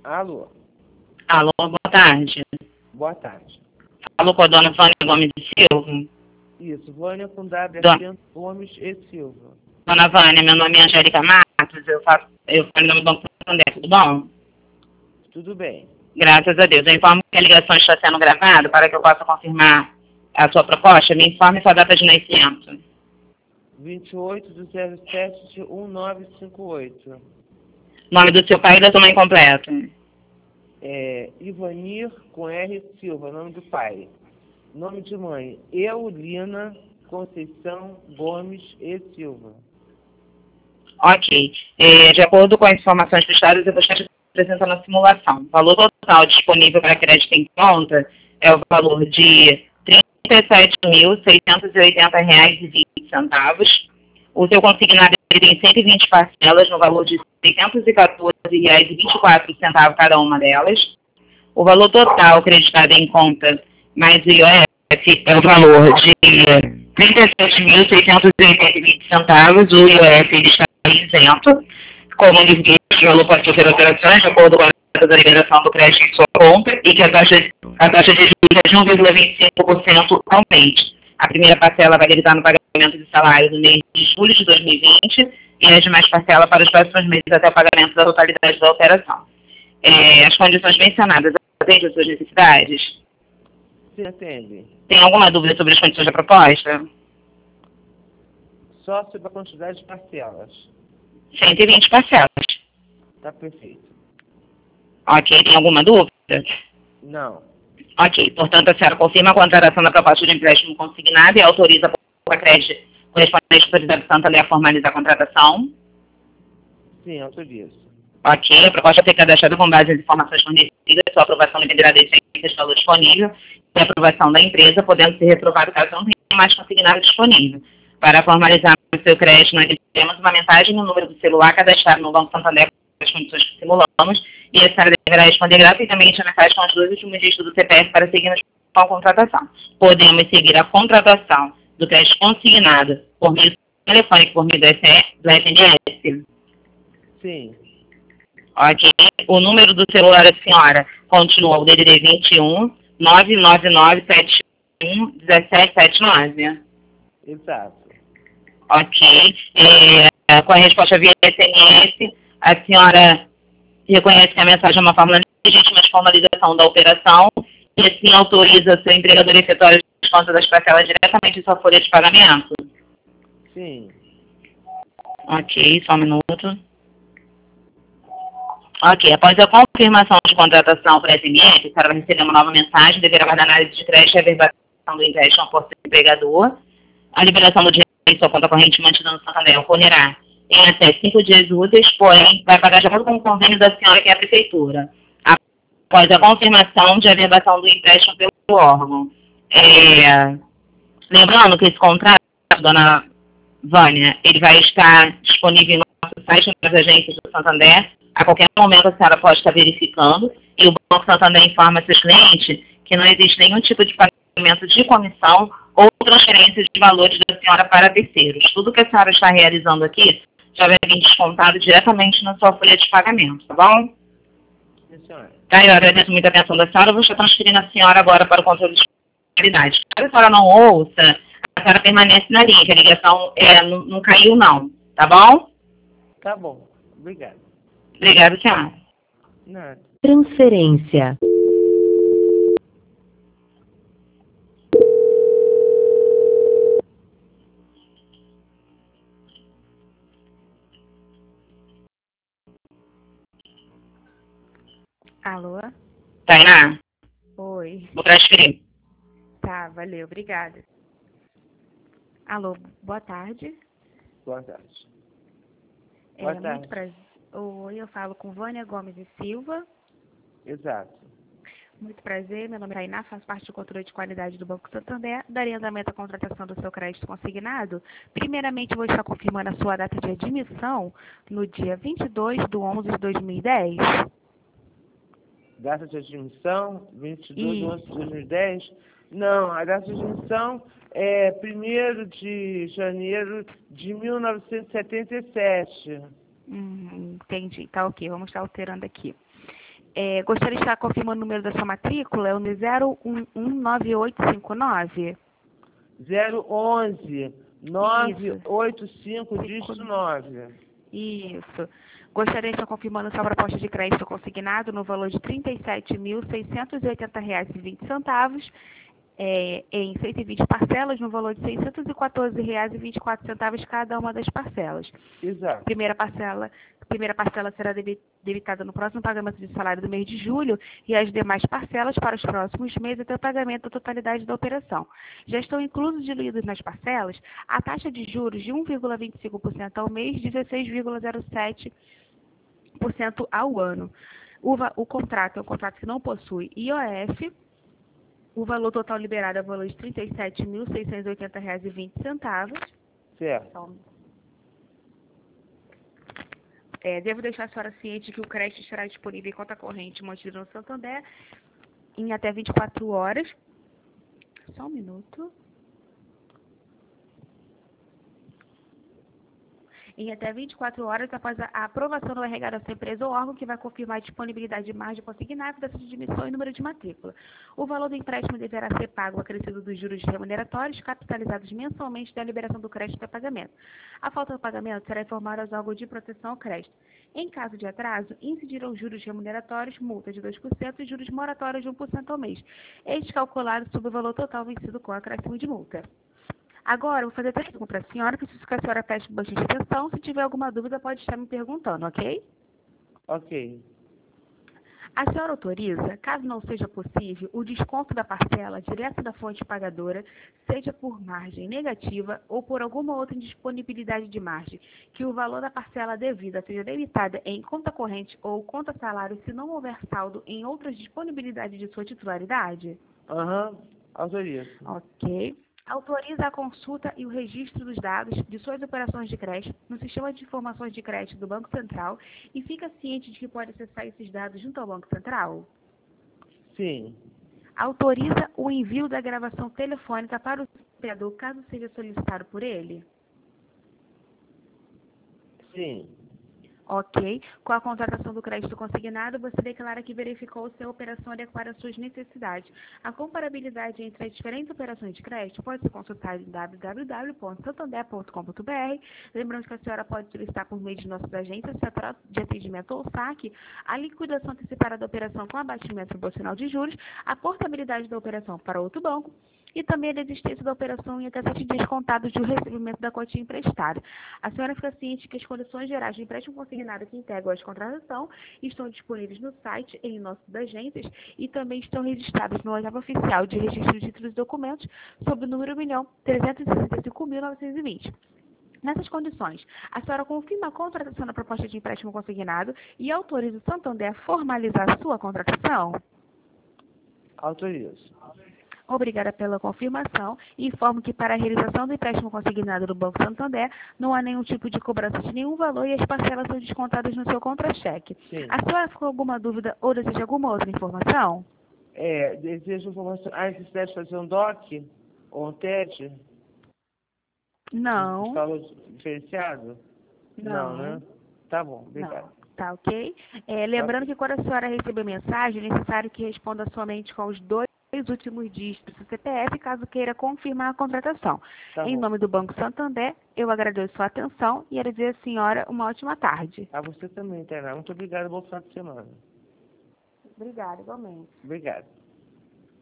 Alô? Alô, boa tarde. Boa tarde. Falou com a dona Vânia Gomes e Silva? Isso, Vânia com W, Dona, acento Gomes e Silva. dona Vânia, meu nome é Angélica Matos, eu falo em nome do Banco Santander, tudo bom? Tudo bem. Graças a Deus. Eu informo que a ligação está sendo gravada para que eu possa confirmar a sua proposta. Me informe sua data de nascimento. 28/07/1958. Nome do seu pai e da sua mãe completo. Ivanir com R. Silva, nome do pai. Nome de mãe, Eulina Conceição Gomes e Silva. Ok. De acordo com as informações prestadas, eu vou estar te apresentando a simulação. O valor total disponível para crédito em conta é o valor de R$ 37.680,20. O seu consignado tem 120 parcelas no valor de R$ 614,24 cada uma delas. O valor total creditado em conta mais o IOF é o valor de R$ 37.680,20. O IOF ele está isento. Como lhe o valor pode fazer alterações de acordo com a da liberação do crédito em sua conta e que a taxa de juros é de 1,25% ao mês. A primeira parcela vai realizar no pagamento de salário no mês de julho de 2020 e as demais parcelas para os próximos meses até o pagamento da totalidade da operação. As condições mencionadas atendem às suas necessidades? Sim, atende. Tem alguma dúvida sobre as condições da proposta? Só sobre a quantidade de parcelas. 120 parcelas. Tá perfeito. Ok, tem alguma dúvida? Não. Ok, portanto, a senhora confirma a contratação da proposta de empréstimo consignado e autoriza a crédito correspondente autoridade do Santander a formalizar a contratação? Sim, autorizo. Ok, a proposta foi cadastrada com base nas informações fornecidas, sua aprovação dependerá da existência de valor disponível e a aprovação da empresa, podendo ser reprovado caso não tenha mais consignado disponível. Para formalizar o seu crédito, nós temos uma mensagem no número do celular cadastrado no Banco Santander com as condições que simulamos e a senhora deverá responder gratuitamente a mensagem com os dois últimos dígitos do CPF para seguirmos com a contratação. Podemos seguir a contratação do crédito consignado por meio telefônico, por meio do SMS? Sim. Ok. O número do celular da senhora continua o DDD 21 99971 1779. Exato. Ok. Com a resposta via SMS, a senhora reconhece que a mensagem é uma forma legítima de formalização da operação e assim autoriza seu empregador a efetuar as contas das parcelas diretamente em sua folha de pagamento? Sim. Ok, só um minuto. Ok, após a confirmação de contratação por SMS, a senhora vai receber uma nova mensagem, deverá aguardar análise de crédito e a verbalização do empréstimo por seu empregador. A liberação do dinheiro em sua conta corrente mantida no Santander ocorrerá em até 5 dias úteis, porém, vai pagar de acordo com o convênio da senhora, que é a prefeitura, após a confirmação de averbação do empréstimo pelo órgão. Lembrando que esse contrato, dona Vânia, ele vai estar disponível no nosso site, nas agências do Santander. A qualquer momento a senhora pode estar verificando e o Banco Santander informa seus clientes que não existe nenhum tipo de pagamento de comissão ou transferência de valores da senhora para terceiros. Tudo que a senhora está realizando aqui já vai vir descontado diretamente na sua folha de pagamento, tá bom? Sim, senhora. Tá, eu agradeço muito a atenção da senhora. Eu vou estar transferindo a senhora agora para o controle de qualidade. Caso a senhora não ouça, a senhora permanece na linha, que a ligação não caiu não, tá bom? Tá bom. Obrigado. Obrigada, senhora. Nada. Transferência. Alô? Tainá, Oi. vou transferir. Tá, valeu, obrigada. Alô, boa tarde. Boa tarde. Boa tarde. Muito prazer. Oi, eu falo com Vânia Gomes e Silva. Exato. Muito prazer, meu nome é Tainá, faço parte do controle de qualidade do Banco Santander. Daria andamento à contratação do seu crédito consignado. Primeiramente, vou estar confirmando a sua data de admissão no dia 22/11/2010. Data de admissão, 22/11/2010. Não, a data de admissão é 1º de janeiro de 1977. Entendi, tá ok, vamos estar alterando aqui. Gostaria de estar confirmando o número da sua matrícula, é o 0119859. 011 985 dígito 9. Isso. Gostaria de estar confirmando sua proposta de crédito consignado no valor de R$ 37.680,20, em 120 parcelas, no valor de R$ 614,24 cada uma das parcelas. Exato. Primeira parcela será debitada no próximo pagamento de salário do mês de julho e as demais parcelas para os próximos meses até o pagamento da totalidade da operação. Já estão inclusos diluídos nas parcelas a taxa de juros de 1,25% ao mês, 16,07% ao ano. O contrato é um contrato que não possui IOF. O valor total liberado é o valor de R$ 37.680,20. Certo. Devo deixar a senhora ciente que o crédito estará disponível em conta corrente mantida no Santander em até 24 horas. Só um minuto. Em até 24 horas após a aprovação do RH da sua empresa ou órgão que vai confirmar a disponibilidade de margem consignável, data de admissão e número de matrícula. O valor do empréstimo deverá ser pago acrescido dos juros remuneratórios capitalizados mensalmente da liberação do crédito para pagamento. A falta do pagamento será informada aos órgãos de proteção ao crédito. Em caso de atraso, incidirão juros remuneratórios, multa de 2% e juros moratórios de 1% ao mês. Este calculado sobre o valor total vencido com acréscimo de multa. Agora, eu vou fazer 3 perguntas para a senhora, preciso que a senhora preste bastante atenção. Se tiver alguma dúvida, pode estar me perguntando, ok? Ok. A senhora autoriza, caso não seja possível, o desconto da parcela direto da fonte pagadora, seja por margem negativa ou por alguma outra indisponibilidade de margem, que o valor da parcela devida seja debitada em conta corrente ou conta salário se não houver saldo em outras disponibilidades de sua titularidade? Autorizo. Ok. Autoriza a consulta e o registro dos dados de suas operações de crédito no Sistema de Informações de Crédito do Banco Central e fica ciente de que pode acessar esses dados junto ao Banco Central? Sim. Autoriza o envio da gravação telefônica para o operador caso seja solicitado por ele? Sim. Ok. Com a contratação do crédito consignado, você declara que verificou se a operação adequada às suas necessidades. A comparabilidade entre as diferentes operações de crédito pode ser consultada em www.santander.com.br. Lembrando que a senhora pode solicitar por meio de nossas agências, setor de atendimento ou saque, a liquidação antecipada da operação com abatimento proporcional de juros, a portabilidade da operação para outro banco, e também a desistência da operação em até 7 dias contados do recebimento da quantia emprestada. A senhora fica ciente que as condições gerais de empréstimo consignado que integram a contratação estão disponíveis no site em nossas agências e também estão registradas no WhatsApp oficial de registro de títulos e documentos sob o número 1.365.920. Nessas condições, a senhora confirma a contratação da proposta de empréstimo consignado e autoriza o Santander a formalizar a sua contratação? Autorizo. Obrigada pela confirmação e informo que para a realização do empréstimo consignado do Banco Santander não há nenhum tipo de cobrança de nenhum valor e as parcelas são descontadas no seu contra-cheque. Sim. A senhora ficou com alguma dúvida ou deseja alguma outra informação? Desejo informação. A necessidade de fazer um DOC ou um TED? Não. Valor diferenciado? Não. Né? Tá bom, obrigado. Não. Tá ok? Lembrando que quando a senhora receber mensagem, é necessário que responda somente com os 2 últimos dígitos do CPF, caso queira confirmar a contratação. Tá em bom. nome do Banco Santander, eu agradeço sua atenção e desejo à senhora uma ótima tarde. A você também, Tainá. Muito obrigado, bom final de semana. Obrigada, igualmente. Obrigado.